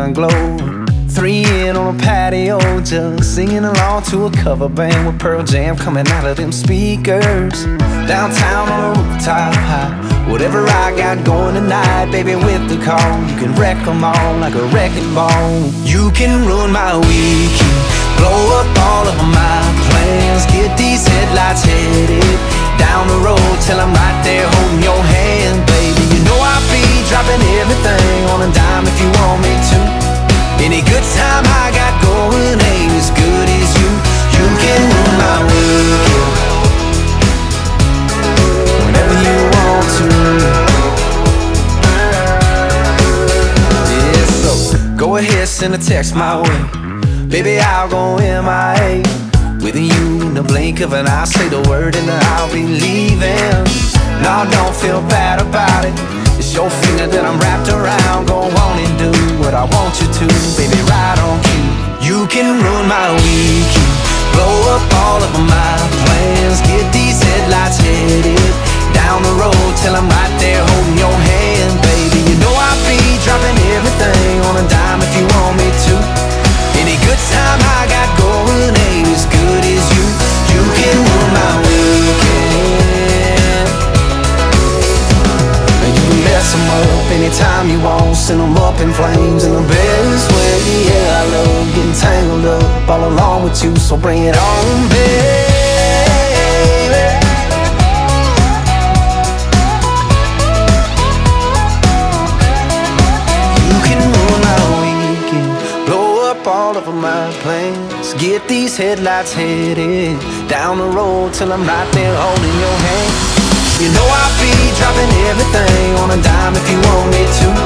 glow. 3 in on a patio, just singing along to a cover band with Pearl Jam coming out of them speakers. Downtown on a rooftop high, whatever I got going tonight, baby, with the call, you can wreck them all like a wrecking ball. You can ruin my weekend, blow up all of my plans, get these headlights headed down the road till I'm right there holding your hand, baby. You know I'll be dropping everything on a dime if you want me to. Any good time I got going ain't as good as you. You can ruin my weekend whenever you want to. Yeah, so go ahead, send a text my way, baby, I'll go MIA. With you in the blink of an eye, say the word and I'll be leaving. No, don't feel bad about it, it's your finger that I'm wrapped around. Go on and do what I want you to, baby, right on cue. You can ruin my weekend, blow up all of my plans, get these headlights headed down the road till I'm right there holding your hand, baby. You know I'll be dropping everything on a dime if you want me to. Any good time I got going ain't as good as you. You can ruin my weekend. And you can mess them up anytime you want, send them up in flames in the best way. Yeah, I love getting tangled up all along with you, so bring it on, baby. All over my plans, get these headlights headed down the road till I'm right there holding your hand. You know I'll be dropping everything on a dime if you want me to.